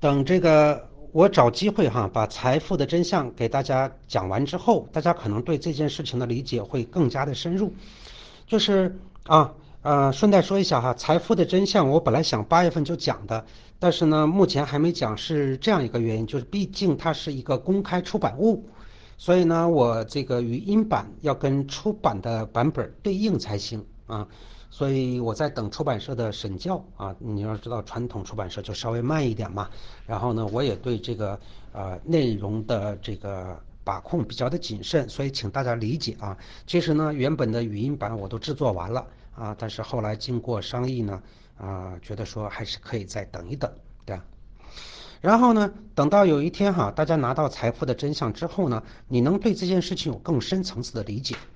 等这个我找机会哈，把财富的真相给大家讲完之后，大家可能对这件事情的理解会更加的深入。就是顺带说一下哈，财富的真相我本来想8月份就讲的，但是呢，目前还没讲，是这样一个原因，就是毕竟它是一个公开出版物，所以呢，我这个语音版要跟出版的版本对应才行啊。所以我在等出版社的审校啊，你要知道传统出版社就稍微慢一点嘛。然后呢，我也对这个内容的这个把控比较的谨慎，所以请大家理解啊。其实呢，原本的语音版我都制作完了啊，但是后来经过商议呢，觉得说还是可以再等一等，对吧？然后呢，等到有一天哈，大家拿到财富的真相之后呢，你能对这件事情有更深层次的理解。